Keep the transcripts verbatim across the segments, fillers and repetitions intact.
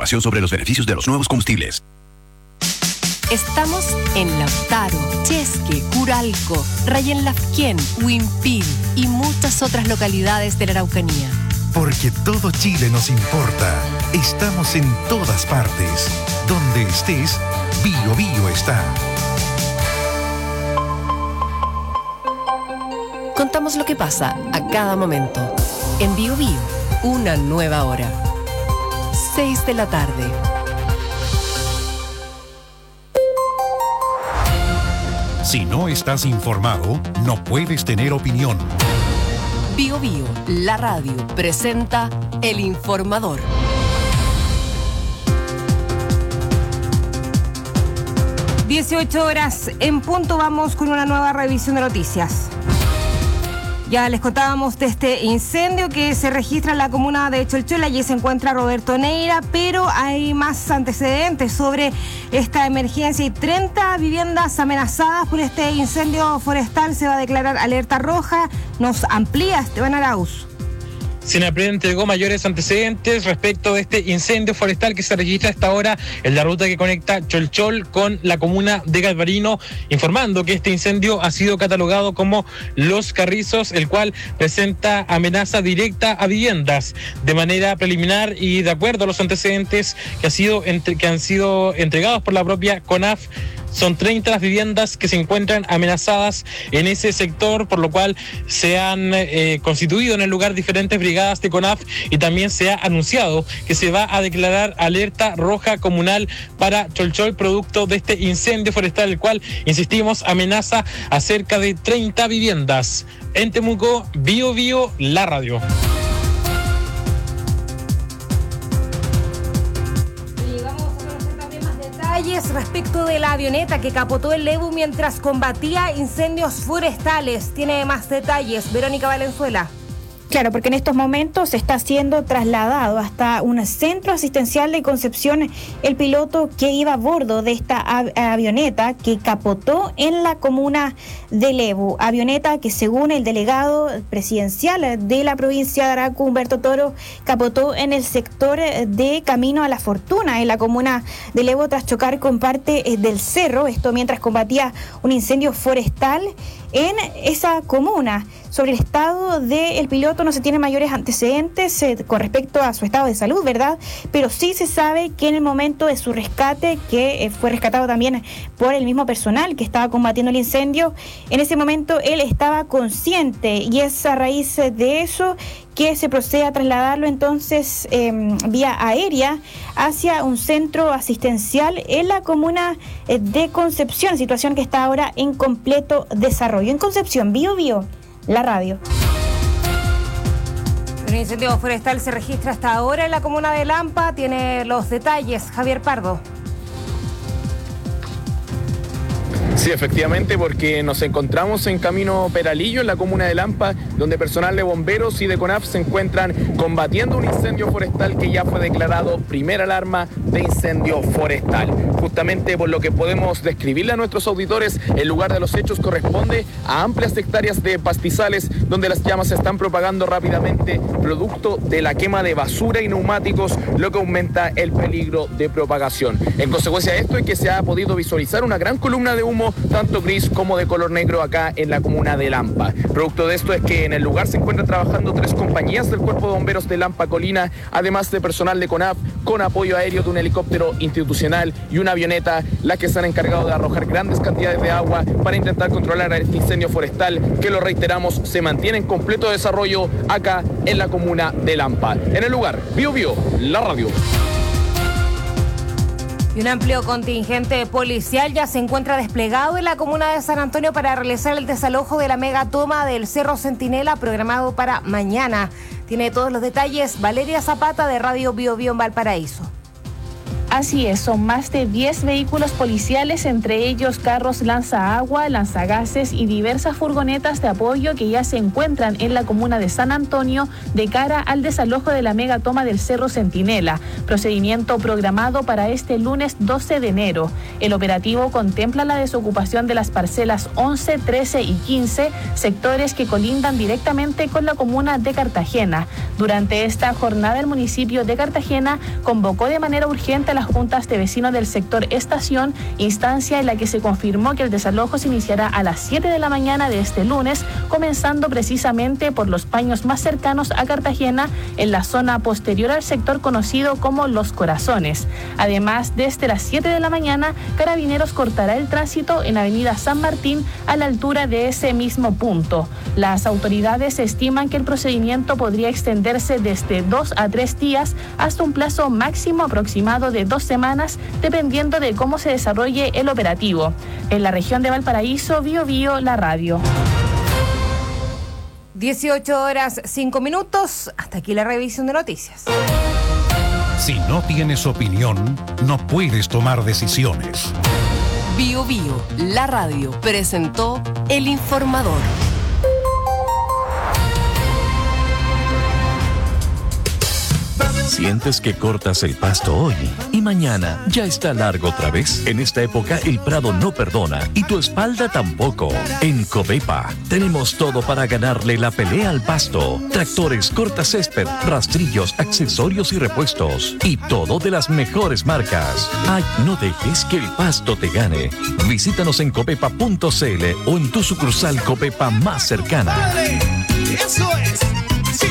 información sobre los beneficios de los nuevos combustibles. Estamos en Lautaro, Chesque, Curalco, Rayén Lafquén, Huimpil y muchas otras localidades de la Araucanía. Porque todo Chile nos importa. Estamos en todas partes. Donde estés, Bio Bio está. Contamos lo que pasa a cada momento. En Bio Bio, una nueva hora. seis de la tarde. Si no estás informado, no puedes tener opinión. Bio Bio, la radio, presenta El Informador. dieciocho horas en punto, vamos con una nueva revisión de noticias. Ya les contábamos de este incendio que se registra en la comuna de Cholchol. Allí se encuentra Roberto Neira, pero hay más antecedentes sobre esta emergencia. Hay treinta viviendas amenazadas por este incendio forestal. Se va a declarar alerta roja. Nos amplía Esteban Arauz. Sinapred entregó mayores antecedentes respecto de este incendio forestal que se registra a esta hora en la ruta que conecta Cholchol con la comuna de Galvarino, informando que este incendio ha sido catalogado como Los Carrizos, el cual presenta amenaza directa a viviendas. De manera preliminar y de acuerdo a los antecedentes que, ha sido entre, que han sido entregados por la propia CONAF, son treinta las viviendas que se encuentran amenazadas en ese sector, por lo cual se han eh, constituido en el lugar diferentes brigadas de CONAF y también se ha anunciado que se va a declarar alerta roja comunal para Cholchol producto de este incendio forestal, el cual, insistimos, amenaza a cerca de treinta viviendas. En Temuco, Bio Bio, la radio. Respecto de la avioneta que capotó el Lebu mientras combatía incendios forestales. Tiene más detalles Verónica Valenzuela. Claro, porque en estos momentos está siendo trasladado hasta un centro asistencial de Concepción el piloto que iba a bordo de esta av- avioneta que capotó en la comuna de Lebu. Avioneta que, según el delegado presidencial de la provincia de Arauco, Humberto Toro, capotó en el sector de Camino a la Fortuna, en la comuna de Lebu, tras chocar con parte del cerro. Esto mientras combatía un incendio forestal en esa comuna. Sobre el estado del piloto no se tienen mayores antecedentes eh, con respecto a su estado de salud, ¿verdad? Pero sí se sabe que en el momento de su rescate, que eh, fue rescatado también por el mismo personal que estaba combatiendo el incendio, en ese momento él estaba consciente y es a raíz de eso que se procede a trasladarlo entonces eh, vía aérea hacia un centro asistencial en la comuna eh, de Concepción, situación que está ahora en completo desarrollo. En Concepción, Bio Bio, la radio. Un incendio forestal se registra hasta ahora en la comuna de Lampa. Tiene los detalles Javier Pardo. Sí, efectivamente, porque nos encontramos en Camino Peralillo, en la comuna de Lampa, donde personal de bomberos y de CONAF se encuentran combatiendo un incendio forestal que ya fue declarado primera alarma de incendio forestal. Justamente por lo que podemos describirle a nuestros auditores, el lugar de los hechos corresponde a amplias hectáreas de pastizales donde las llamas se están propagando rápidamente, producto de la quema de basura y neumáticos, lo que aumenta el peligro de propagación. En consecuencia de esto es que se ha podido visualizar una gran columna de humo, tanto gris como de color negro, acá en la comuna de Lampa. Producto de esto es que en el lugar se encuentran trabajando tres compañías del Cuerpo de Bomberos de Lampa Colina, además de personal de CONAF, con apoyo aéreo de un helicóptero institucional y una avioneta, las que se han encargado de arrojar grandes cantidades de agua para intentar controlar este incendio forestal, que lo reiteramos, se mantiene en completo desarrollo acá en la comuna de Lampa. En el lugar, Bio Bio, la radio. Y un amplio contingente policial ya se encuentra desplegado en la comuna de San Antonio para realizar el desalojo de la megatoma del Cerro Centinela, programado para mañana. Tiene todos los detalles Valeria Zapata de Radio Bio Bio en Valparaíso. Así es, son más de diez vehículos policiales, entre ellos carros lanzaagua, lanzagases y diversas furgonetas de apoyo que ya se encuentran en la comuna de San Antonio de cara al desalojo de la megatoma del Cerro Centinela, procedimiento programado para este lunes doce de enero. El operativo contempla la desocupación de las parcelas once, trece y quince, sectores que colindan directamente con la comuna de Cartagena. Durante esta jornada, el municipio de Cartagena convocó de manera urgente a las juntas de vecinos del sector Estación, instancia en la que se confirmó que el desalojo se iniciará a las siete de la mañana de este lunes, comenzando precisamente por los paños más cercanos a Cartagena, en la zona posterior al sector conocido como Los Corazones. Además, desde las siete de la mañana, Carabineros cortará el tránsito en Avenida San Martín a la altura de ese mismo punto. Las autoridades estiman que el procedimiento podría extenderse desde dos a tres días hasta un plazo máximo aproximado de dos semanas, dependiendo de cómo se desarrolle el operativo. En la región de Valparaíso, Bio Bio, la radio. dieciocho horas cinco minutos. Hasta aquí la revisión de noticias. Si no tienes opinión, no puedes tomar decisiones. Bio Bio, la radio, presentó El Informador. ¿Sientes que cortas el pasto hoy y mañana ya está largo otra vez? En esta época el prado no perdona y tu espalda tampoco. En Covepa tenemos todo para ganarle la pelea al pasto. Tractores, cortacésped, rastrillos, accesorios y repuestos. Y todo de las mejores marcas. Ay, no dejes que el pasto te gane. Visítanos en covepa punto c l o en tu sucursal Covepa más cercana. ¡Eso es! ¡Sí!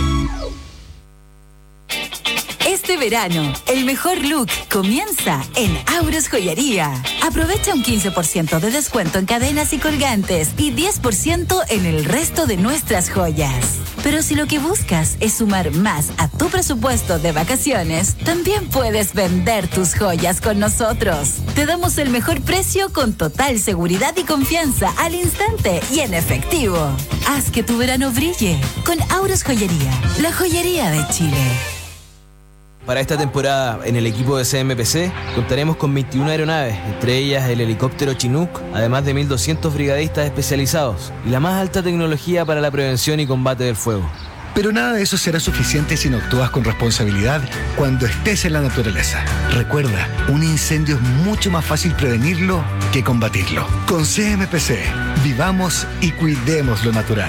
Este verano, el mejor look comienza en Auros Joyería. Aprovecha un quince por ciento de descuento en cadenas y colgantes y diez por ciento en el resto de nuestras joyas. Pero si lo que buscas es sumar más a tu presupuesto de vacaciones, también puedes vender tus joyas con nosotros. Te damos el mejor precio con total seguridad y confianza al instante y en efectivo. Haz que tu verano brille con Auros Joyería, la joyería de Chile. Para esta temporada, en el equipo de C M P C, contaremos con veintiuna aeronaves, entre ellas el helicóptero Chinook, además de mil doscientos brigadistas especializados y la más alta tecnología para la prevención y combate del fuego. Pero nada de eso será suficiente si no actúas con responsabilidad cuando estés en la naturaleza. Recuerda, un incendio es mucho más fácil prevenirlo que combatirlo. Con C M P C, vivamos y cuidemos lo natural.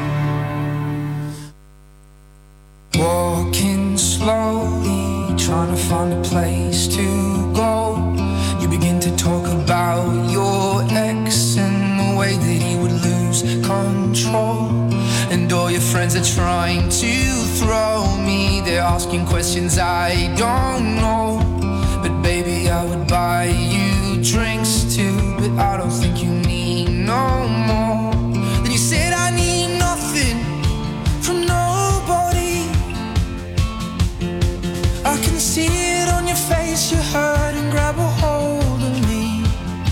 Walking slowly, trying to find a place to go. You begin to talk about your ex and the way that he would lose control. And all your friends are trying to throw me. They're asking questions I don't know. But baby, I would buy you drinks too. But I don't think you need no more. Then you said I need nothing from nobody. I can see it on your face, you hurt and grab a hold of me.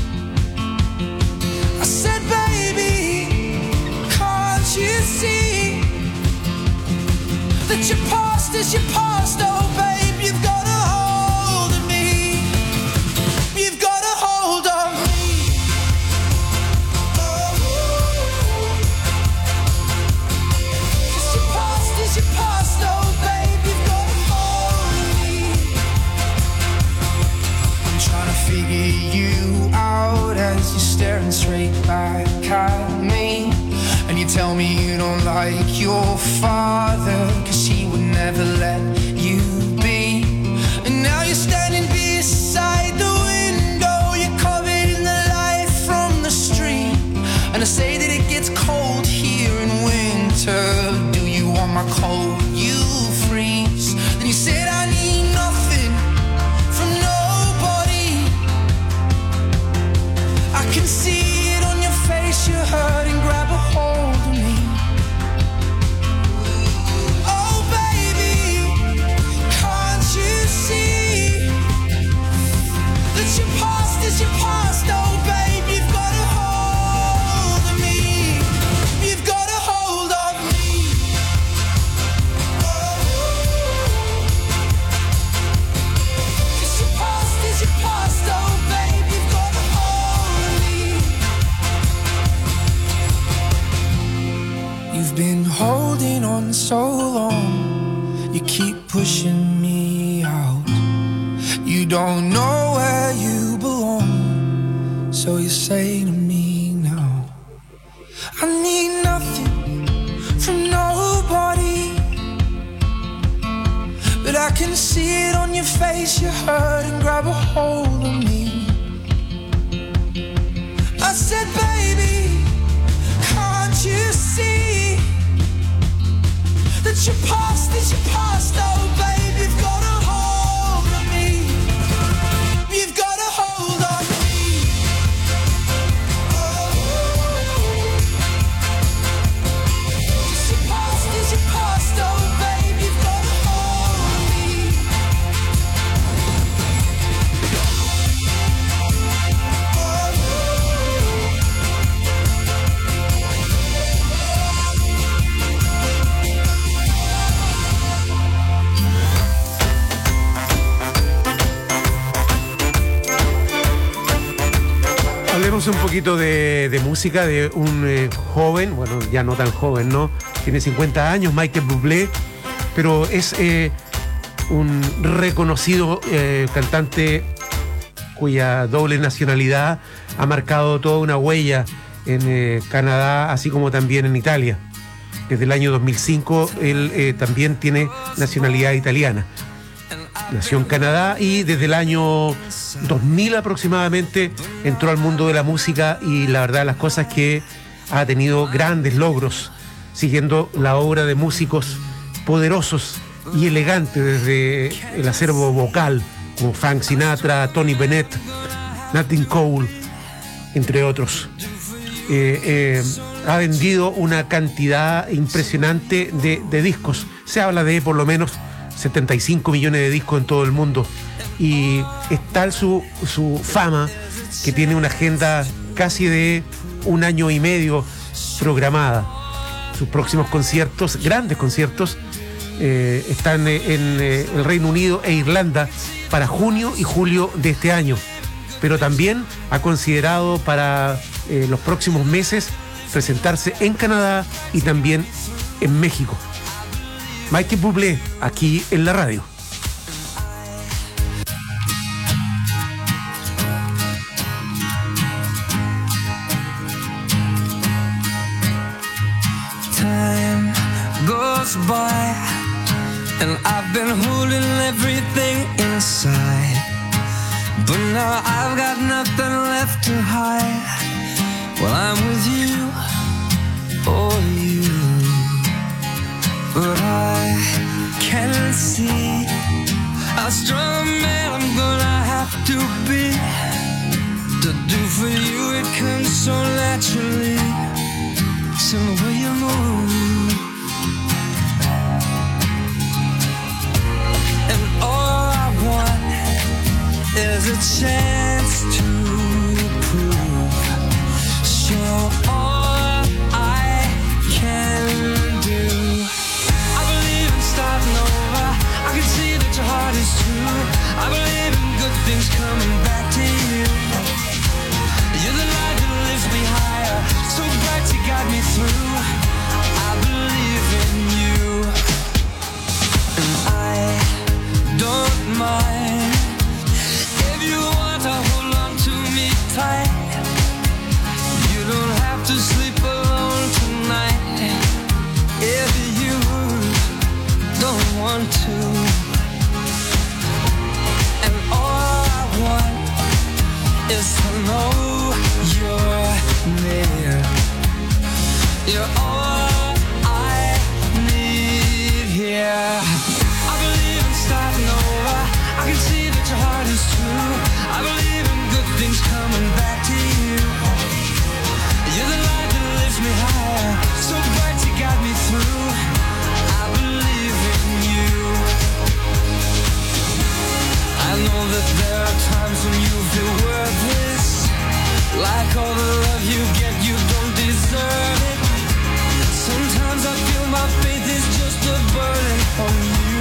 I said, baby, can't you see that your past is your past, oh babe, you've got a hold of me. You've got a hold of me. Oh, 'cause your past is your past, oh babe, you've got a hold of me. I'm trying to figure you out as you're staring straight back at me. And you tell me you don't like your father, 'cause he would never let you be. And now you're standing beside the window, you're covered in the light from the street. And I say that it gets cold here in winter. Do you want my coat? You freeze. Then you said I need nothing from nobody. I can see it on your face, you hurt and grab a hold of me. Oh baby, pushing me out. You don't know where you belong, so you say to me now, I need nothing from nobody, but I can see it on your face, you hurt and grab a hold of me. I said, baby, can't you see that your past is your past? Oh, babe, you've got a hold of me. You've got a hold on me. Oh, your past is your past. Oh, babe, you've got a hold of me. Hablemos un poquito de, de música de un eh, joven, bueno, ya no tan joven, ¿no? Tiene cincuenta años, Michael Bublé, pero es eh, un reconocido eh, cantante cuya doble nacionalidad ha marcado toda una huella en eh, Canadá, así como también en Italia. Desde el año dos mil cinco él eh, también tiene nacionalidad italiana. Nació en Canadá y desde el año dos mil aproximadamente entró al mundo de la música, y la verdad las cosas es que ha tenido grandes logros siguiendo la obra de músicos poderosos y elegantes desde el acervo vocal como Frank Sinatra, Tony Bennett, Nat King Cole, entre otros. Eh, eh, ha vendido una cantidad impresionante de, de discos. Se habla de por lo menos setenta y cinco millones de discos en todo el mundo, y es tal su, su fama que tiene una agenda casi de un año y medio programada. Sus próximos conciertos, grandes conciertos, eh, están en eh, el Reino Unido e Irlanda para junio y julio de este año, pero también ha considerado para eh, los próximos meses presentarse en Canadá y también en México. Michael Bublé, aquí en la radio. Time goes by and I've been holding everything inside, but now I've got nothing left to hide. Well, I'm with you, oh you. But I can't see how strong a man I'm gonna have to be to do for you. It comes so naturally, it's in the way you move. And all I want is a chance to prove, show all I can do. I can see that your heart is true. I believe in good things coming back to you. You're the light that lifts me higher, so bright you got me through. I believe in you, and I don't mind if you want to hold on to me tight. You don't have to sleep alone tonight if you don't want to. And all I want is to know you're near. You're all I need here. I believe in starting over. I can see that your heart is true. I believe in good things coming back to you. You're the light that lifts me higher, so bright you got me through. I believe in you. I know that there are times when you feel worthless, like all the love you get, you don't deserve it. Sometimes I feel my faith is just a burden on you.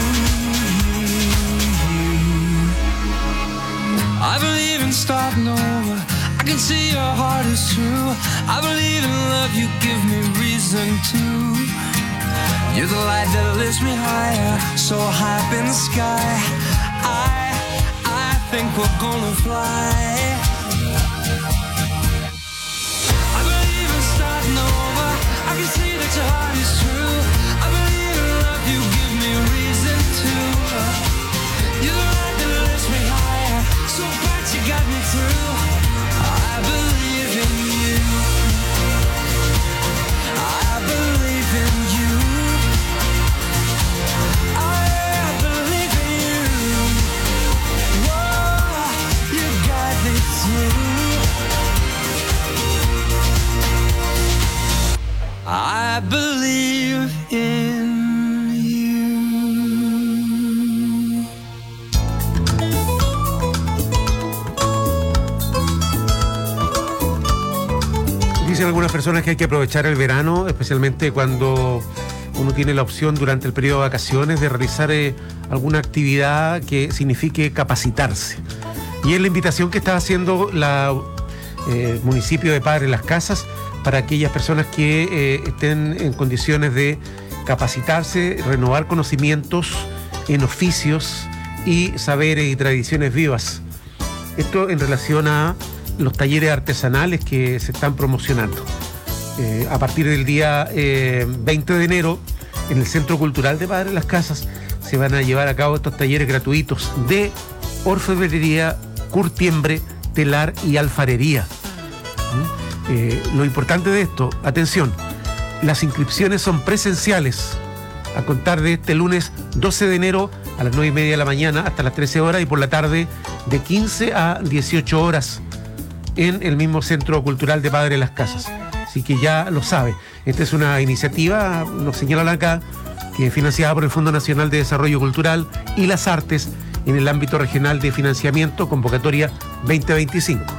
I believe in starting over. I can see your heart is true. I believe in love, you give me reason to. You're the light that lifts me higher, so high up in the sky. I, I think we're gonna fly. I believe in starting over. I can see that your heart is true. I believe in love, you give me reason to. You're the light that lifts me higher, so bright you got me through. I believe in you. I believe in you. I believe in you. Whoa, you got me through. I believe in you. Dicen algunas personas que hay que aprovechar el verano, especialmente cuando uno tiene la opción durante el periodo de vacaciones de realizar eh, alguna actividad que signifique capacitarse. Y es la invitación que está haciendo la eh, municipio de Padre Las Casas para aquellas personas que eh, estén en condiciones de capacitarse, renovar conocimientos en oficios y saberes y tradiciones vivas. Esto en relación a los talleres artesanales que se están promocionando. Eh, a partir del día eh, veinte de enero, en el Centro Cultural de Padre Las Casas, se van a llevar a cabo estos talleres gratuitos de orfebrería, curtiembre, telar y alfarería. ¿Mm? Eh, lo importante de esto, atención, las inscripciones son presenciales a contar de este lunes doce de enero a las nueve y media de la mañana hasta las trece horas y por la tarde de quince a dieciocho horas en el mismo Centro Cultural de Padre Las Casas. Así que ya lo sabe. Esta es una iniciativa, nos señalan acá, que es financiada por el Fondo Nacional de Desarrollo Cultural y las Artes en el ámbito regional de financiamiento, convocatoria veinte veinticinco.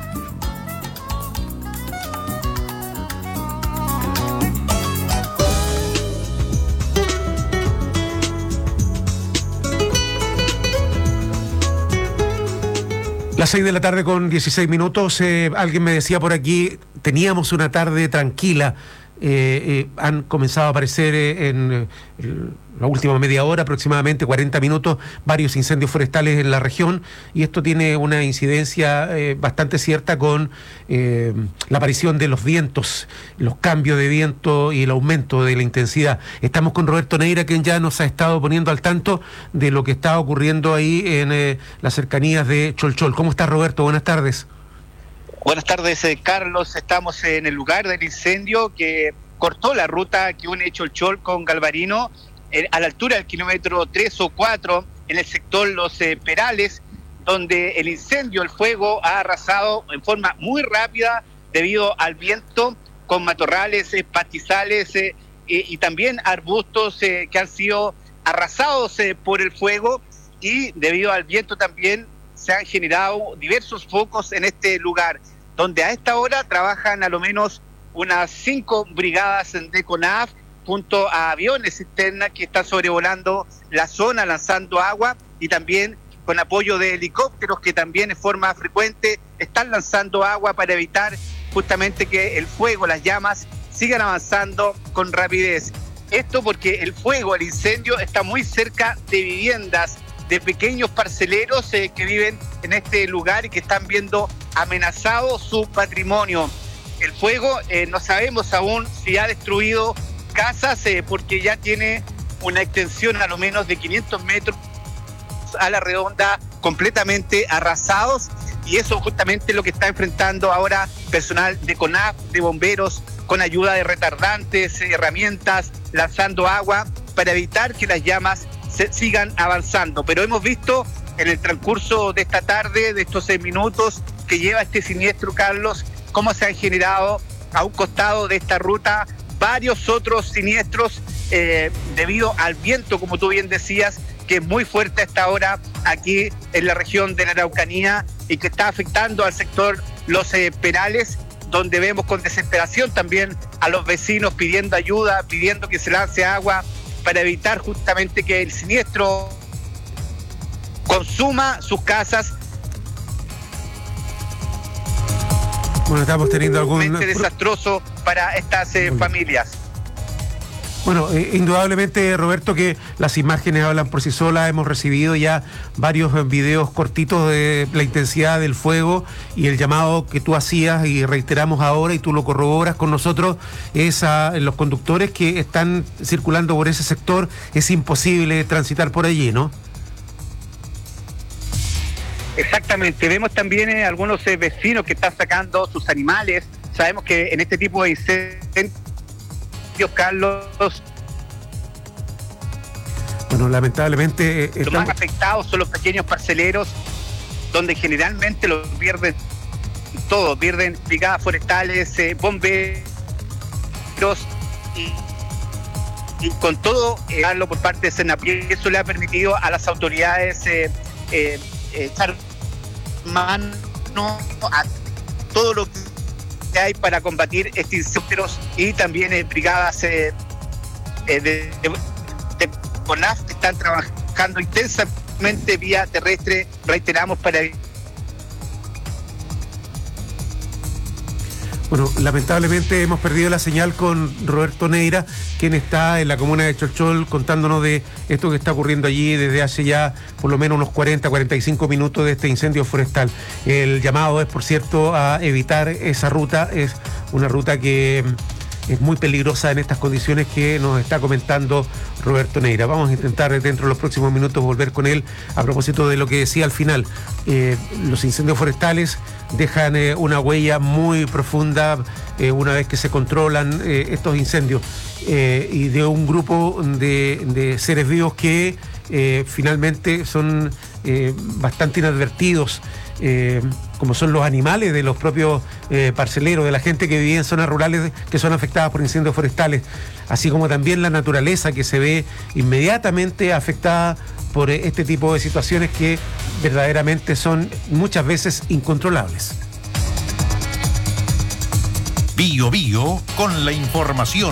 Las seis de la tarde con dieciséis minutos, eh, alguien me decía por aquí, teníamos una tarde tranquila, eh, eh, han comenzado a aparecer eh, en eh, la última media hora, aproximadamente cuarenta minutos, varios incendios forestales en la región y esto tiene una incidencia eh, bastante cierta con eh, la aparición de los vientos, los cambios de viento y el aumento de la intensidad. Estamos con Roberto Neira, quien ya nos ha estado poniendo al tanto de lo que está ocurriendo ahí en eh, las cercanías de Cholchol. ¿Cómo estás, Roberto? Buenas tardes. Buenas tardes, eh, Carlos. Estamos en el lugar del incendio que cortó la ruta que une Cholchol con Galvarino, eh, a la altura del kilómetro tres o cuatro, en el sector Los eh, Perales, donde el incendio, el fuego, ha arrasado en forma muy rápida debido al viento, con matorrales, eh, pastizales eh, eh, y también arbustos eh, que han sido arrasados eh, por el fuego, y debido al viento también se han generado diversos focos en este lugar, donde a esta hora trabajan a lo menos unas cinco brigadas de CONAF junto a aviones cisterna que están sobrevolando la zona, lanzando agua, y también con apoyo de helicópteros que también en forma frecuente están lanzando agua para evitar justamente que el fuego, las llamas, sigan avanzando con rapidez. Esto porque el fuego, el incendio, está muy cerca de viviendas, de pequeños parceleros eh, que viven en este lugar y que están viendo amenazado su patrimonio. El fuego, eh, no sabemos aún si ha destruido casas, eh, porque ya tiene una extensión a lo menos de quinientos metros a la redonda, completamente arrasados, y eso justamente es lo que está enfrentando ahora personal de CONAF, de bomberos, con ayuda de retardantes, herramientas, lanzando agua para evitar que las llamas se sigan avanzando. Pero hemos visto en el transcurso de esta tarde, de estos seis minutos que lleva este siniestro, Carlos, cómo se han generado a un costado de esta ruta varios otros siniestros eh, debido al viento, como tú bien decías, que es muy fuerte a esta hora aquí en la región de la Araucanía y que está afectando al sector Los eh, Perales, donde vemos con desesperación también a los vecinos pidiendo ayuda, pidiendo que se lance agua para evitar justamente que el siniestro consuma sus casas. Bueno, estamos teniendo algún... desastroso para estas eh, familias. Bueno, eh, indudablemente, Roberto, que las imágenes hablan por sí solas. Hemos recibido ya varios eh, videos cortitos de la intensidad del fuego, y el llamado que tú hacías y reiteramos ahora, y tú lo corroboras con nosotros, es a los conductores que están circulando por ese sector. Es imposible transitar por allí, ¿no? Exactamente, vemos también eh, algunos eh, vecinos que están sacando sus animales. Sabemos que en este tipo de incendios, Carlos, bueno, lamentablemente eh, los estamos... más afectados son los pequeños parceleros, donde generalmente lo pierden todo, pierden brigadas forestales, eh, bomberos, y, y con todo, eh, Carlos, por parte de Senapri, eso le ha permitido a las autoridades eh, eh, echar mano a todo lo que hay para combatir estos incendios, y también eh, brigadas eh, eh, de, de, de CONAF que están trabajando intensamente vía terrestre, reiteramos, para... Bueno, lamentablemente hemos perdido la señal con Roberto Neira, quien está en la comuna de Cholchol contándonos de esto que está ocurriendo allí desde hace ya por lo menos unos cuarenta, cuarenta y cinco minutos de este incendio forestal. El llamado es, por cierto, a evitar esa ruta. Es una ruta que es muy peligrosa en estas condiciones que nos está comentando Roberto Neira. Vamos a intentar dentro de los próximos minutos volver con él a propósito de lo que decía al final. Eh, los incendios forestales dejan eh, una huella muy profunda eh, una vez que se controlan eh, estos incendios, eh, y de un grupo de, de seres vivos que eh, finalmente son eh, bastante inadvertidos, eh, como son los animales de los propios eh, parceleros, de la gente que vive en zonas rurales que son afectadas por incendios forestales, así como también la naturaleza, que se ve inmediatamente afectada por este tipo de situaciones que verdaderamente son muchas veces incontrolables. Bio Bio con la información.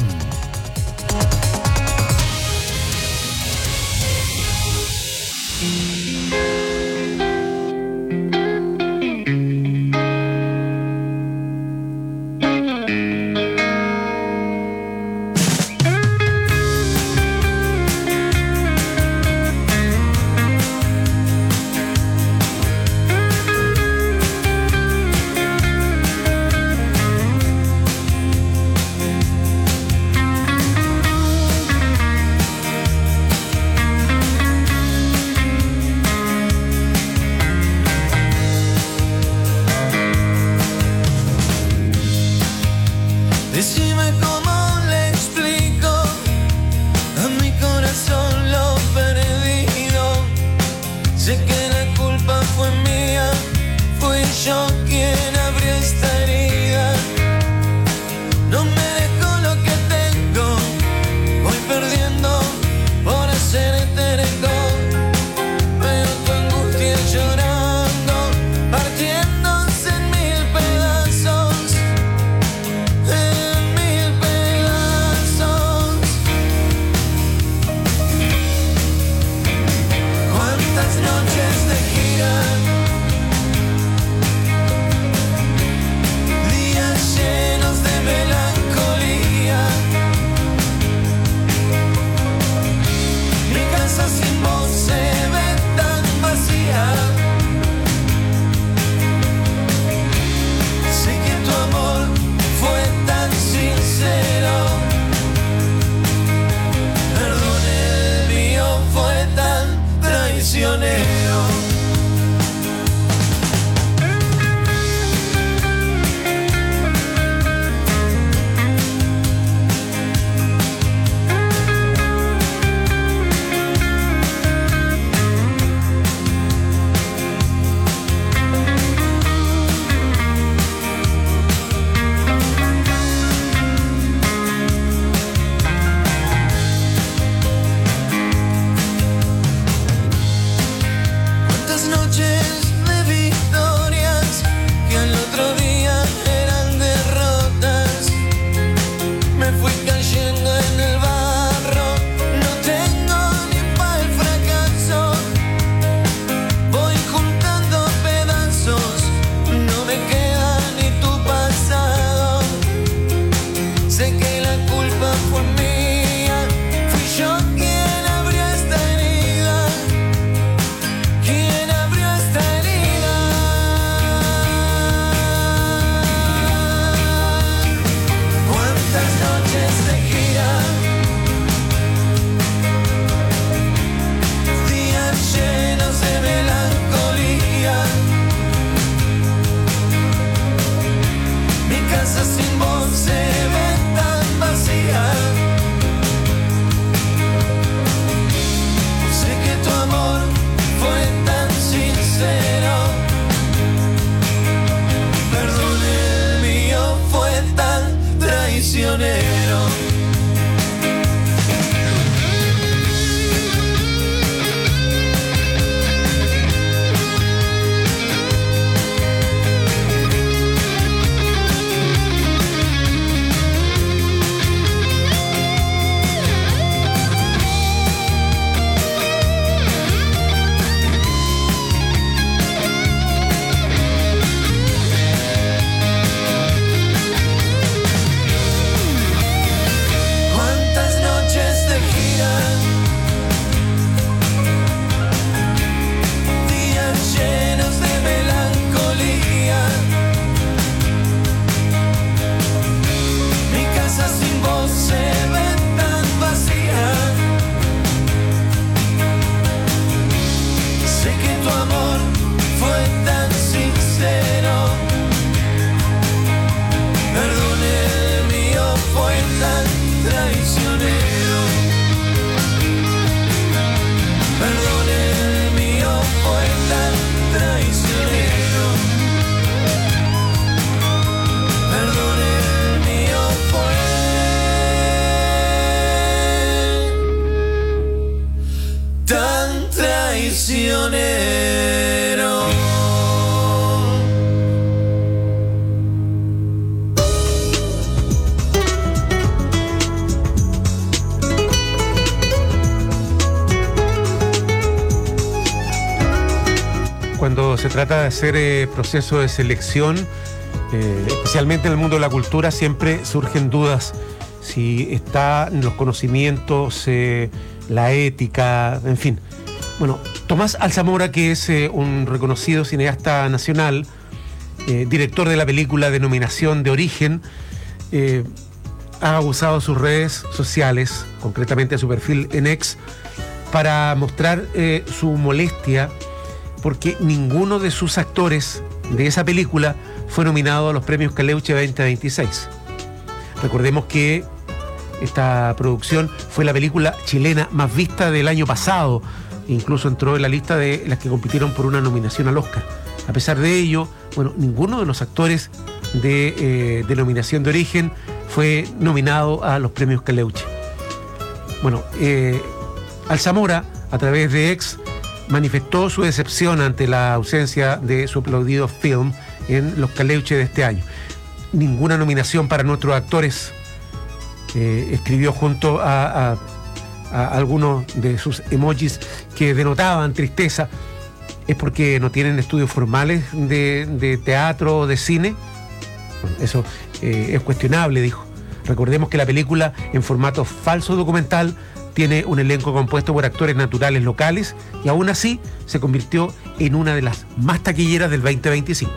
se trata de hacer eh, proceso de selección, eh, especialmente en el mundo de la cultura, siempre surgen dudas si están los conocimientos, eh, la ética, en fin. Bueno, Tomás Alzamora, que es eh, un reconocido cineasta nacional, eh, director de la película Denominación de Origen, eh, ha usado sus redes sociales, concretamente su perfil en X, para mostrar eh, su molestia porque ninguno de sus actores de esa película fue nominado a los premios Caleuche veinte veintiséis. Recordemos que esta producción fue la película chilena más vista del año pasado, incluso entró en la lista de las que compitieron por una nominación al Oscar. A pesar de ello, bueno, ninguno de los actores de eh, Denominación de Origen fue nominado a los premios Caleuche. Bueno, eh, Alzamora, a través de X, manifestó su decepción ante la ausencia de su aplaudido film en los Caleuche de este año. Ninguna nominación para nuestros actores, eh, escribió junto a, a, a algunos de sus emojis que denotaban tristeza. ¿Es porque no tienen estudios formales de, de teatro o de cine? Bueno, eso eh, es cuestionable, dijo. Recordemos que la película, en formato falso documental, tiene un elenco compuesto por actores naturales locales y aún así se convirtió en una de las más taquilleras del veinte veinticinco.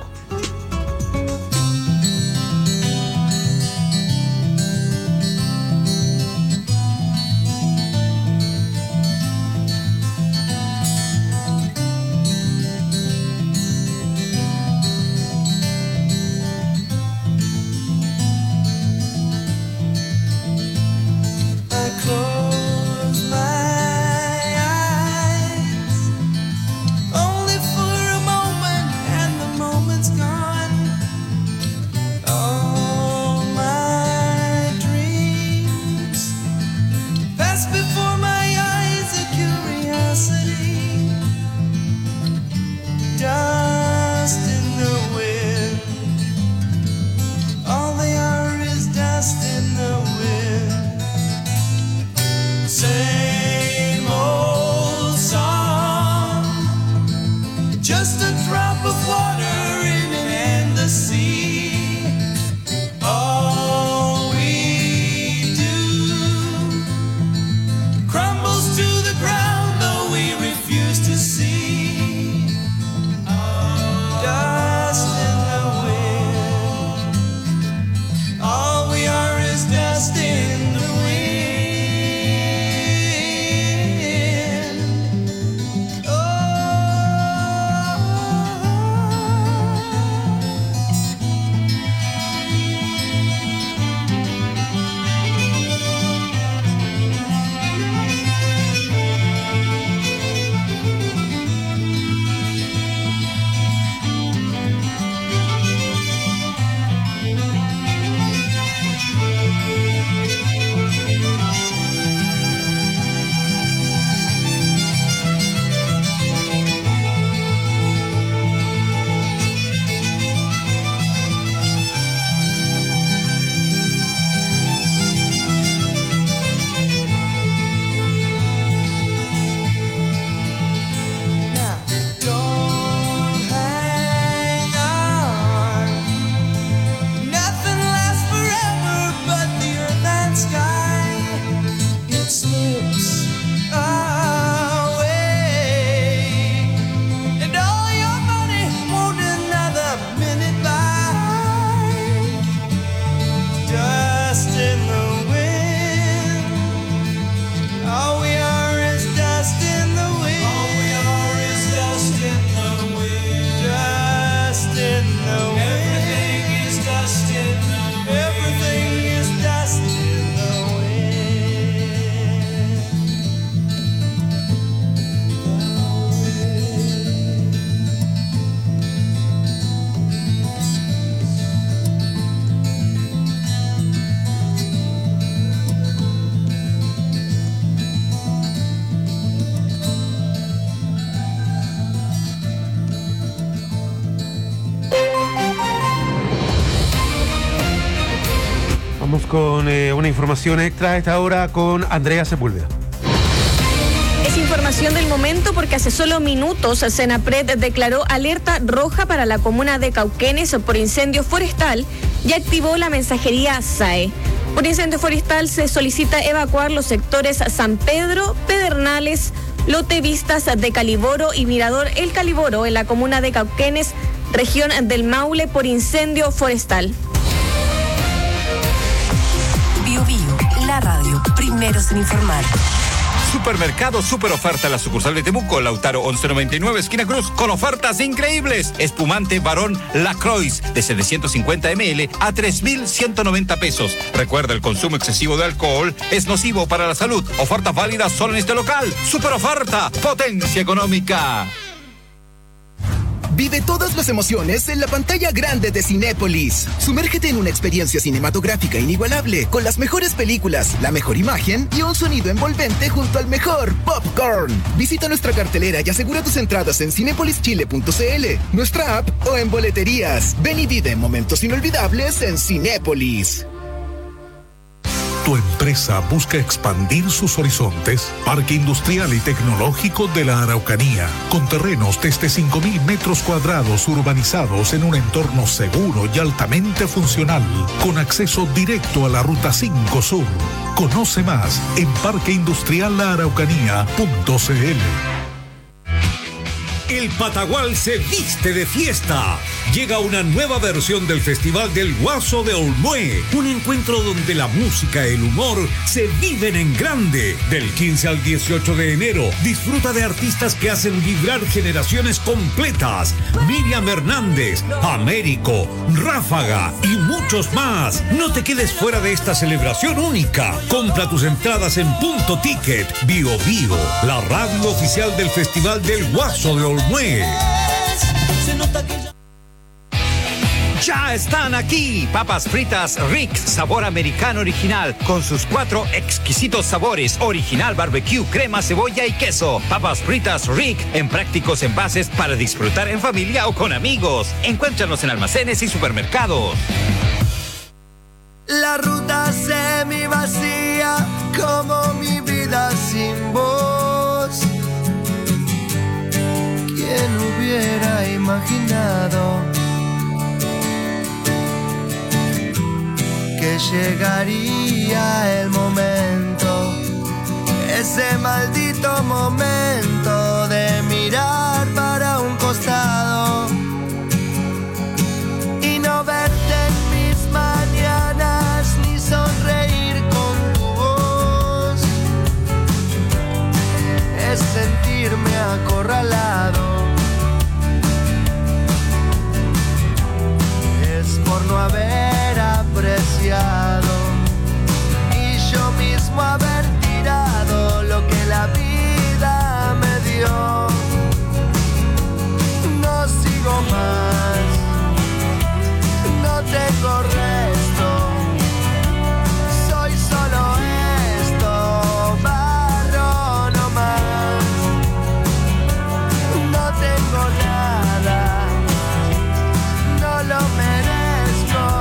Con eh, una información extra a esta hora con Andrea Sepúlveda. Es información del momento porque hace solo minutos Senapred declaró alerta roja para la comuna de Cauquenes por incendio forestal y activó la mensajería S A E. Por incendio forestal se solicita evacuar los sectores San Pedro, Pedernales, Lote Vistas de Caliboro y Mirador El Caliboro en la comuna de Cauquenes, región del Maule, por incendio forestal. Bio Bio, la radio, primeros en informar. Supermercado Super Oferta, la sucursal de Temuco, Lautaro once noventa y nueve, esquina Cruz, con ofertas increíbles. Espumante Varón Lacroix de setecientos cincuenta mililitros a tres mil ciento noventa pesos. Recuerda, el consumo excesivo de alcohol es nocivo para la salud. Ofertas válidas solo en este local. Super Oferta, potencia económica. Vive todas las emociones en la pantalla grande de Cinépolis. Sumérgete en una experiencia cinematográfica inigualable, con las mejores películas, la mejor imagen y un sonido envolvente junto al mejor popcorn. Visita nuestra cartelera y asegura tus entradas en cinepolis chile punto c l, nuestra app o en boleterías. Ven y vive momentos inolvidables en Cinépolis. ¿Tu empresa busca expandir sus horizontes? Parque Industrial y Tecnológico de la Araucanía, con terrenos desde cinco mil metros cuadrados urbanizados en un entorno seguro y altamente funcional, con acceso directo a la Ruta cinco Sur. Conoce más en parque industrial la araucanía punto c l. El Patagual se viste de fiesta. Llega una nueva versión del Festival del Guaso de Olmué. Un encuentro donde la música y el humor se viven en grande. Del quince al dieciocho de enero, disfruta de artistas que hacen vibrar generaciones completas. Miriam Hernández, Américo, Ráfaga y muchos más. No te quedes fuera de esta celebración única. Compra tus entradas en Punto Ticket. Bio Bio, la radio oficial del Festival del Guaso de Olmué. Ya están aquí, papas fritas Rick, sabor americano original, con sus cuatro exquisitos sabores, original, barbecue, crema, cebolla y queso. Papas fritas Rick, en prácticos envases para disfrutar en familia o con amigos. Encuéntranos en almacenes y supermercados. La ruta semi vacía, como mi vida sin voz. ¿Quién hubiera imaginado que llegaría el momento, ese maldito momento de mirar para un costado y no verte en mis mañanas ni sonreír con tu voz? Es sentirme acorralado, es por no haber apreciado y yo mismo haber tirado lo que la vida me dio. No sigo más, no tengo resto, soy solo esto, barro no más. No tengo nada, no lo merezco.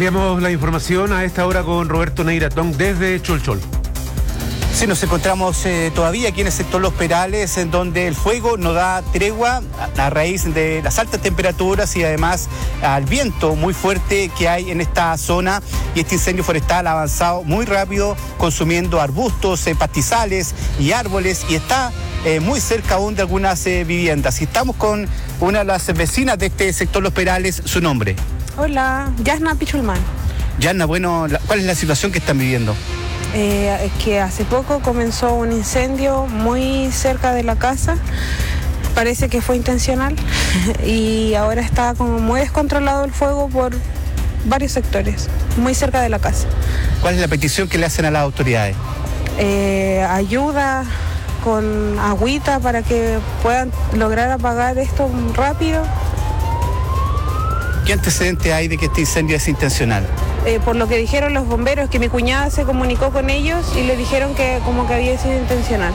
Ampliamos la información a esta hora con Roberto Neiratón desde Cholchol. Sí, nos encontramos eh, todavía aquí en el sector Los Perales, en donde el fuego no da tregua a, a raíz de las altas temperaturas y además al viento muy fuerte que hay en esta zona. Y este incendio forestal ha avanzado muy rápido, consumiendo arbustos, eh, pastizales y árboles, y está eh, muy cerca aún de algunas eh, viviendas. Y estamos con una de las vecinas de este sector Los Perales. ¿Su nombre? Hola, Yasna Pichulman. Yasna, bueno, la, ¿cuál es la situación que están viviendo? Eh, es que hace poco comenzó un incendio muy cerca de la casa, parece que fue intencional y ahora está como muy descontrolado el fuego por varios sectores, muy cerca de la casa. ¿Cuál es la petición que le hacen a las autoridades? Eh, ayuda con agüita para que puedan lograr apagar esto rápido. ¿Qué antecedentes hay de que este incendio es intencional? Eh, por lo que dijeron los bomberos, que mi cuñada se comunicó con ellos y le dijeron que como que había sido intencional.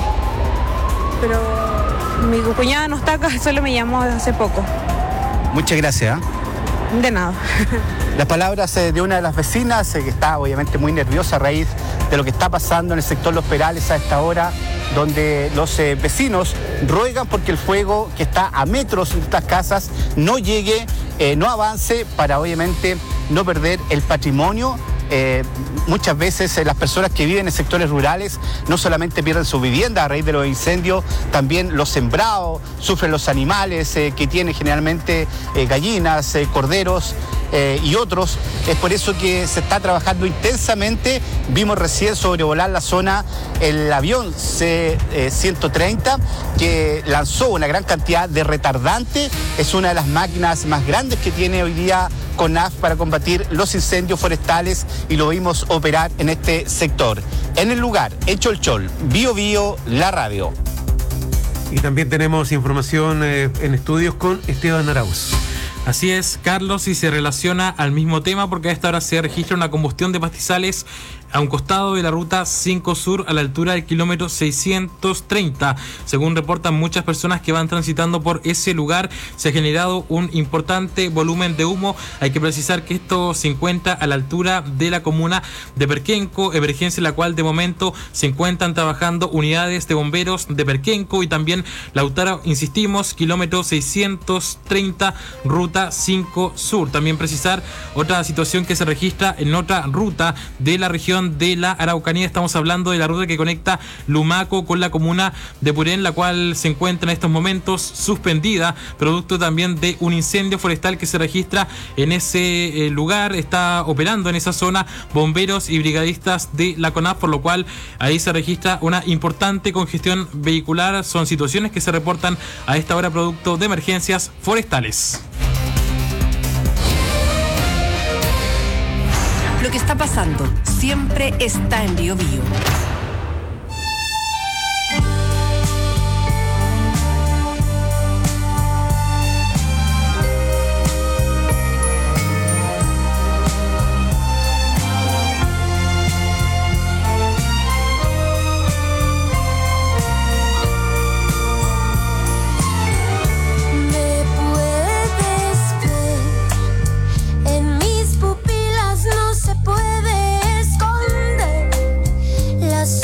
Pero mi cuñada no está acá, solo me llamó hace poco. Muchas gracias. ¿eh? De nada. Las palabras eh, de una de las vecinas, eh, que está obviamente muy nerviosa a raíz de lo que está pasando en el sector Los Perales a esta hora, donde los eh, vecinos ruegan porque el fuego que está a metros de estas casas no llegue, eh, no avance, para obviamente no perder el patrimonio. Eh, muchas veces eh, las personas que viven en sectores rurales no solamente pierden su vivienda a raíz de los incendios, también los sembrados, sufren los animales eh, que tienen generalmente eh, gallinas, eh, corderos eh, y otros. Es por eso que se está trabajando intensamente. Vimos recién sobrevolar la zona el avión C ciento treinta que lanzó una gran cantidad de retardante. Es una de las máquinas más grandes que tiene hoy día CONAF para combatir los incendios forestales, y lo vimos operar en este sector. En el lugar, en Cholchol, Bio Bio, la radio. Y también tenemos información eh, en estudios con Esteban Arauz. Así es, Carlos, y se relaciona al mismo tema porque a esta hora se registra una combustión de pastizales a un costado de la ruta cinco Sur, a la altura del kilómetro seiscientos treinta. Según reportan muchas personas que van transitando por ese lugar, se ha generado un importante volumen de humo. Hay que precisar que esto se encuentra a la altura de la comuna de Perquenco, emergencia en la cual de momento se encuentran trabajando unidades de bomberos de Perquenco y también Lautaro, insistimos, kilómetro seiscientos treinta, ruta cinco Sur. También precisar otra situación que se registra en otra ruta de la región de la Araucanía. Estamos hablando de la ruta que conecta Lumaco con la comuna de Purén, la cual se encuentra en estos momentos suspendida, producto también de un incendio forestal que se registra en ese eh, lugar. Está operando en esa zona bomberos y brigadistas de la CONAF, por lo cual ahí se registra una importante congestión vehicular. Son situaciones que se reportan a esta hora producto de emergencias forestales. Lo que está pasando siempre está en Bio Bio. Las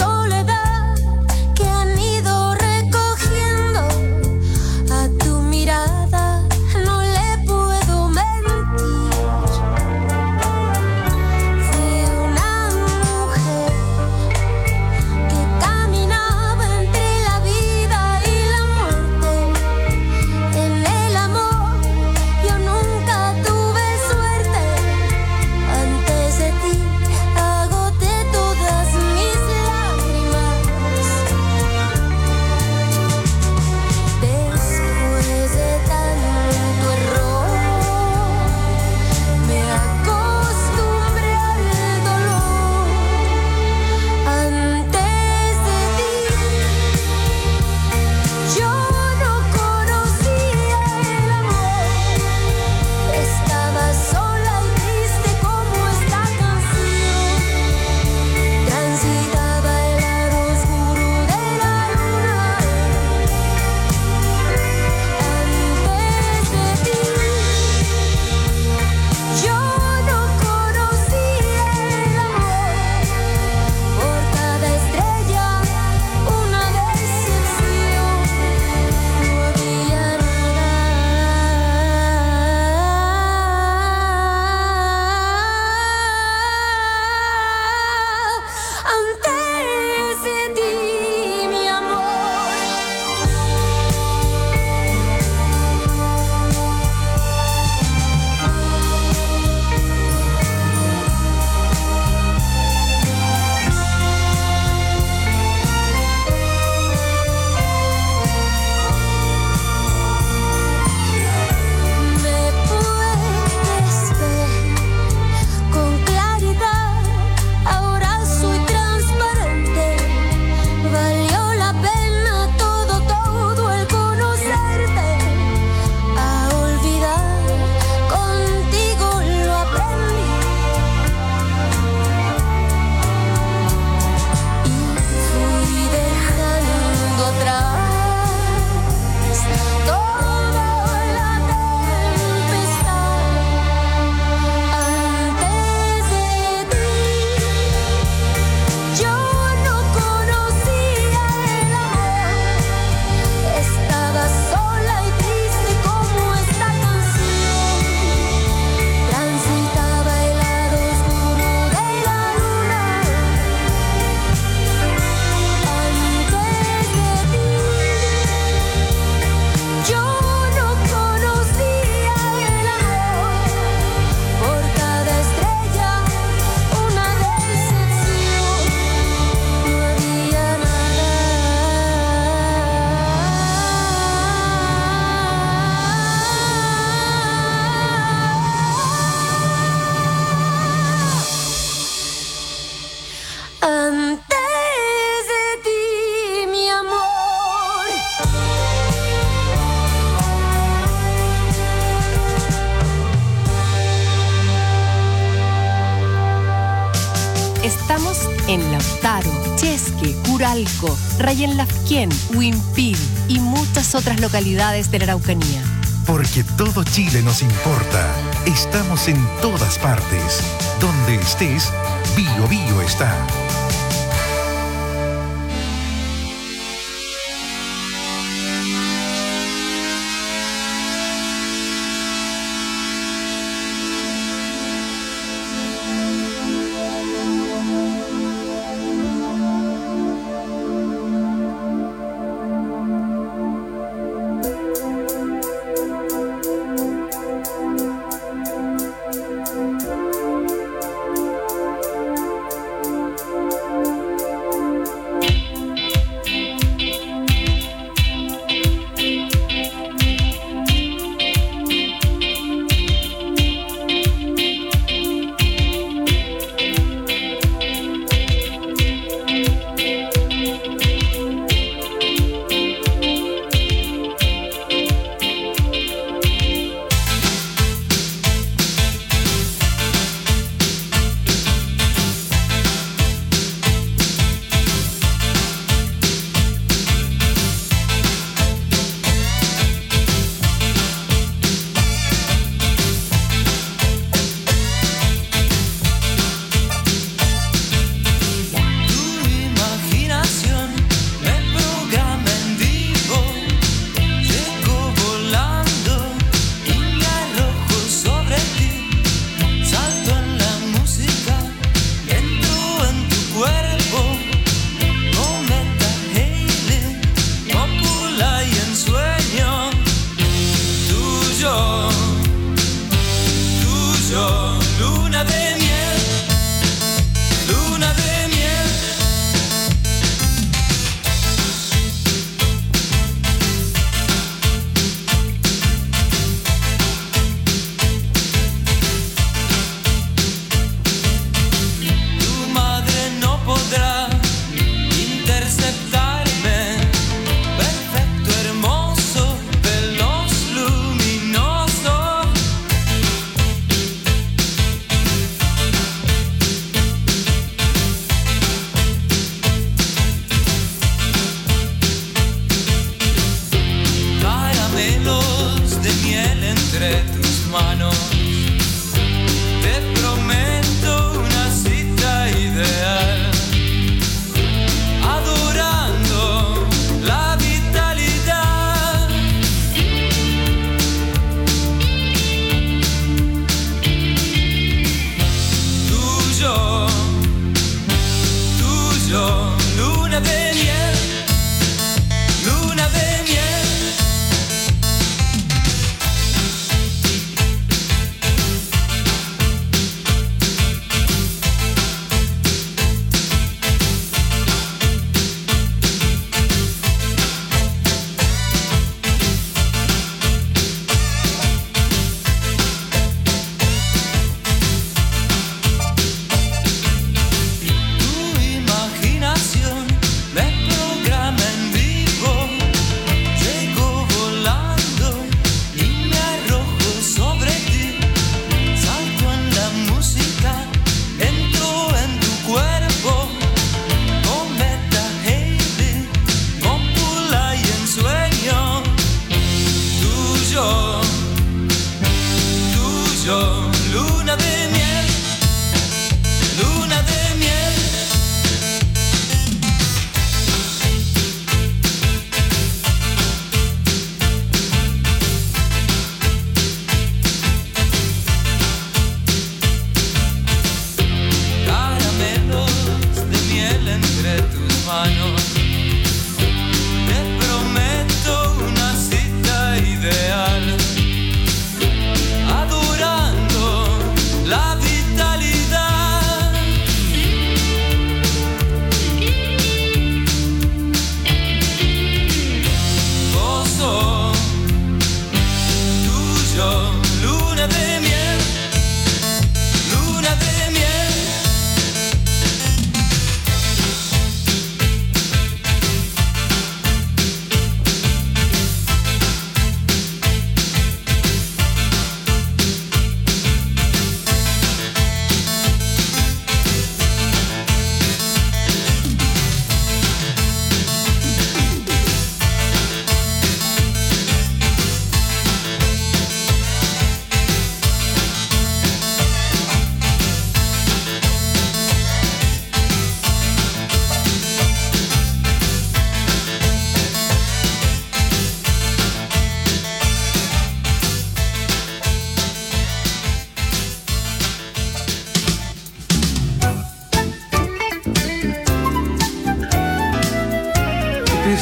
Estamos en Lautaro, Chesque, Curalco, Rayen Lafquén, Huimpil y muchas otras localidades de la Araucanía. Porque todo Chile nos importa. Estamos en todas partes. Donde estés, Bio Bio está.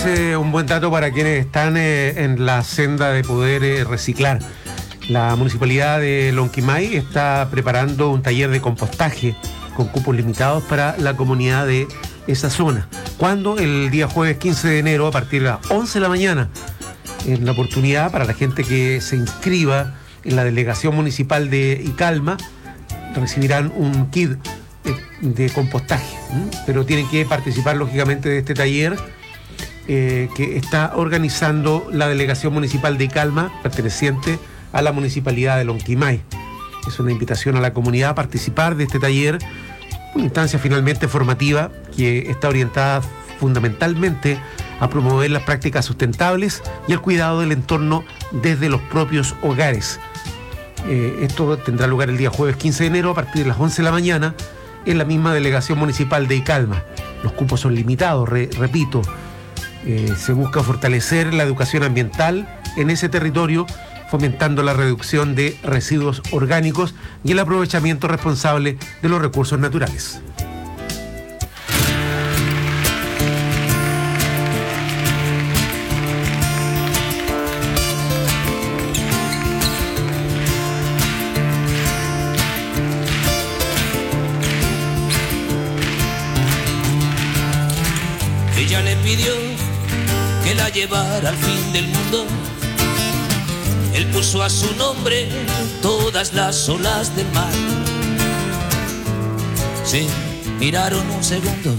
es eh, un buen dato para quienes están eh, en la senda de poder eh, reciclar. La municipalidad de Lonquimay está preparando un taller de compostaje con cupos limitados para la comunidad de esa zona. Cuando el día jueves quince de enero, a partir de las once de la mañana, en la oportunidad para la gente que se inscriba en la delegación municipal de Icalma, recibirán un kit de, de compostaje, ¿m? Pero tienen que participar lógicamente de este taller eh, que está organizando la delegación municipal de Icalma, perteneciente a la municipalidad de Lonquimay. Es una invitación a la comunidad a participar de este taller, una instancia finalmente formativa que está orientada fundamentalmente a promover las prácticas sustentables y el cuidado del entorno desde los propios hogares. Eh, esto tendrá lugar el día jueves quince de enero a partir de las once de la mañana en la misma delegación municipal de Icalma. Los cupos son limitados, re, repito. Eh, se busca fortalecer la educación ambiental en ese territorio, fomentando la reducción de residuos orgánicos y el aprovechamiento responsable de los recursos naturales. Ella le pidió que la llevara al fin del mundo. Él puso a su nombre todas las olas del mar. Se miraron un segundo,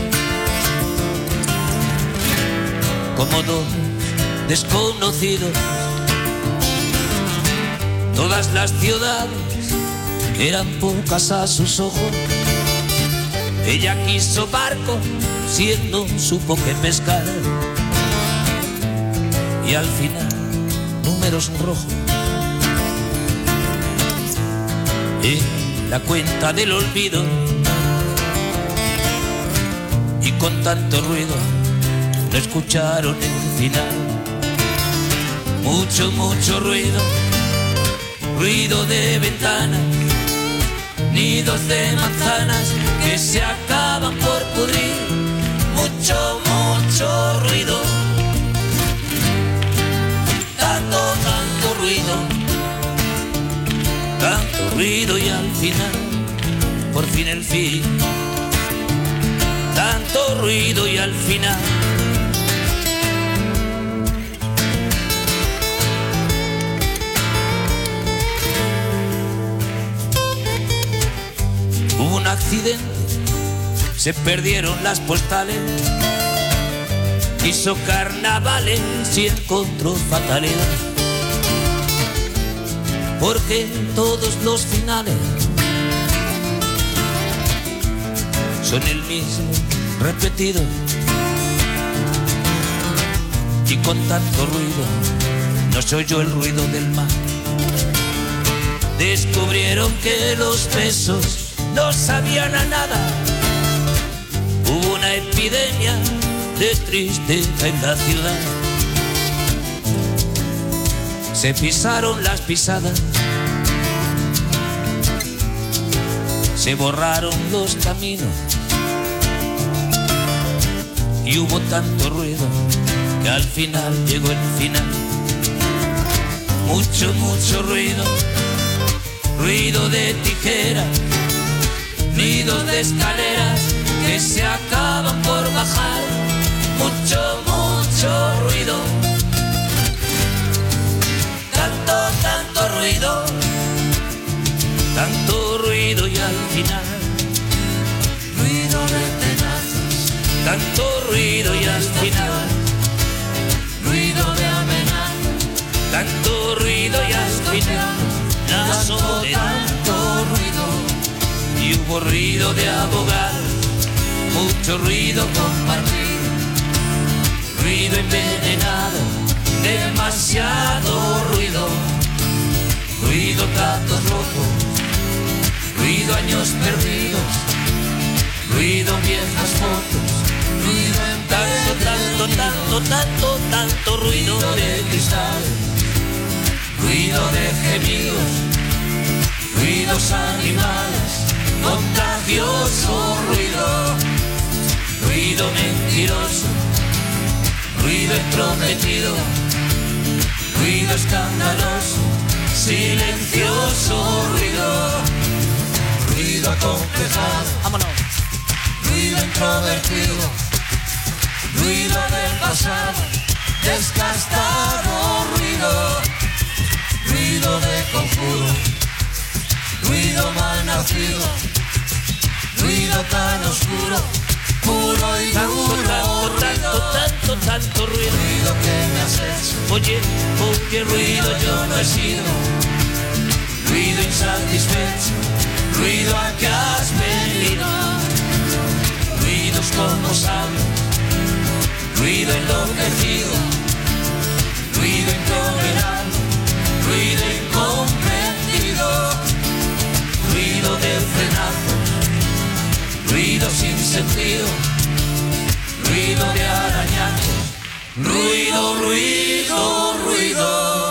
como dos desconocidos. Todas las ciudades eran pocas a sus ojos. Ella quiso barco, siendo supo que pescar. Y al final números rojos en la cuenta del olvido, y con tanto ruido no escucharon el final. Mucho, mucho ruido, ruido de ventanas, nidos de manzanas que se acaban por pudrir. Mucho, mucho ruido, tanto, tanto ruido, tanto ruido y al final, por fin el fin. Tanto ruido y al final. Hubo un accidente, se perdieron las postales. Hizo carnavales y encontró fatalidad, porque todos los finales son el mismo repetido. Y con tanto ruido no se oyó el ruido del mar. Descubrieron que los besos no sabían a nada. Hubo una epidemia de tristeza en la ciudad. Se pisaron las pisadas, se borraron los caminos, y hubo tanto ruido que al final llegó el final. Mucho, mucho ruido, ruido de tijeras, nidos de escaleras que se acaban por bajar. Mucho, mucho ruido, tanto, tanto ruido, tanto ruido y al final ruido de tenazas, tanto ruido y al final ruido de amenazas, tanto ruido y al final la soledad, tanto ruido, y hubo ruido de abogados, mucho ruido compartido, ruido envenenado, demasiado ruido, ruido gatos rojos, ruido años perdidos, ruido viejas fotos, ruido en tanto, tanto, tanto, tanto, tanto ruido de cristal, ruido de gemidos, ruidos animales, contagioso ruido, ruido mentiroso, ruido entrometido, ruido escandaloso, silencioso ruido, ruido acomplejado, vámonos, ruido introvertido, ruido del pasado, desgastado ruido, ruido de conjuro, ruido mal nacido, ruido tan oscuro, puro y duro, tanto, tanto, tanto, tanto ruido, ruido que me has hecho, oye, oye, ruido yo no he sido, ruido insatisfecho, ruido a que has venido, ruidos como sable, ruido enloquecido, ruido intolerable, ruido incomprendido, ruido de frenazos, ruido sin sentido, ruido de arañazos, ruido, ruido, ruido.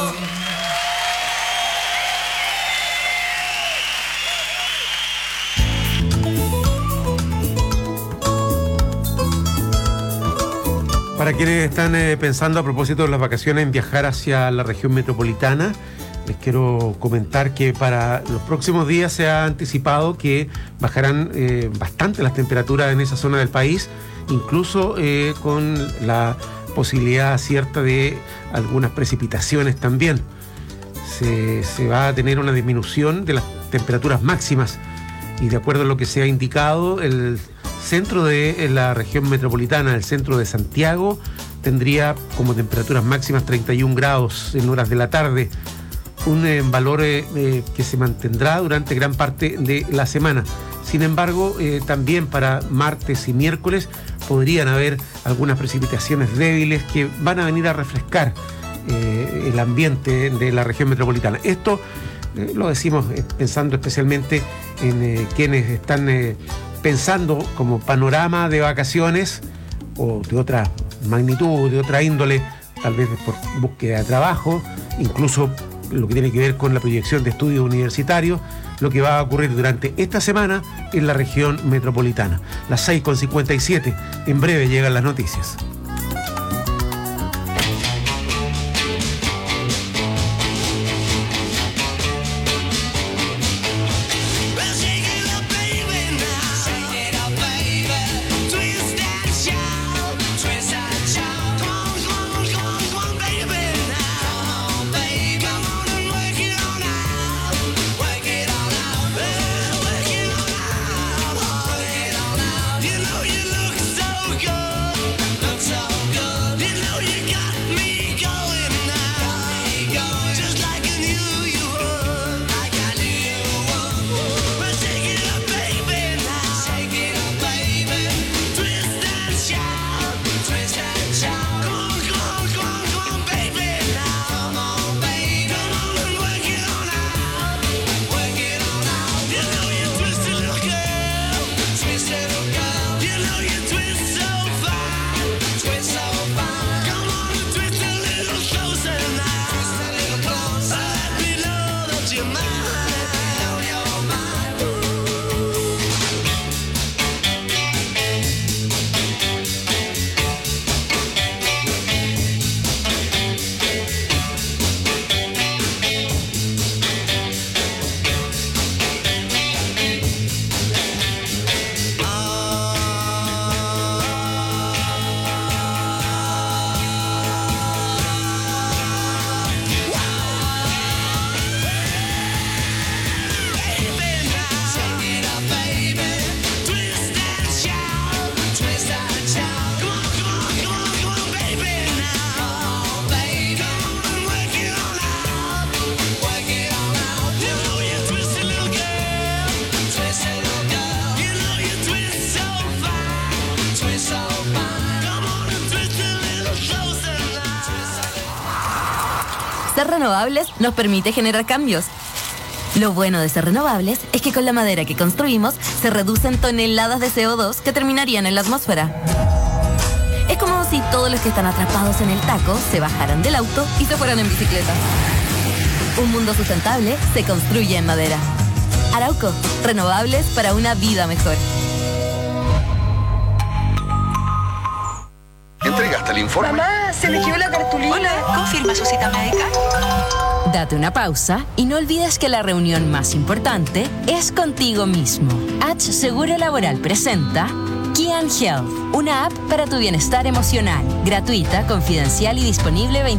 Para quienes están eh, pensando a propósito de las vacaciones en viajar hacia la región metropolitana, les quiero comentar que para los próximos días se ha anticipado que bajarán eh, bastante las temperaturas en esa zona del país, incluso eh, con la posibilidad cierta de algunas precipitaciones también. Se, se va a tener una disminución de las temperaturas máximas y de acuerdo a lo que se ha indicado, el centro de la región metropolitana, el centro de Santiago, tendría como temperaturas máximas treinta y un grados en horas de la tarde, un eh, valor eh, eh, que se mantendrá durante gran parte de la semana. Sin embargo, eh, también para martes y miércoles podrían haber algunas precipitaciones débiles que van a venir a refrescar eh, el ambiente de la región metropolitana. Esto eh, lo decimos eh, pensando especialmente en eh, quienes están eh, pensando como panorama de vacaciones o de otra magnitud, de otra índole, tal vez por búsqueda de trabajo, incluso lo que tiene que ver con la proyección de estudios universitarios, lo que va a ocurrir durante esta semana en la región metropolitana. Las seis con cincuenta y siete, en breve llegan las noticias. Ser renovables nos permite generar cambios. Lo bueno de ser renovables es que con la madera que construimos se reducen toneladas de C O dos que terminarían en la atmósfera. Es como si todos los que están atrapados en el taco se bajaran del auto y se fueran en bicicleta. Un mundo sustentable se construye en madera. Arauco, renovables para una vida mejor. ¿Entregaste el informe. Mamá, se me quedó la cartulina. Hola, ¿confirma su cita médica? Date una pausa y no olvides que la reunión más importante es contigo mismo. H Seguro Laboral presenta Kian Health, una app para tu bienestar emocional, gratuita, confidencial y disponible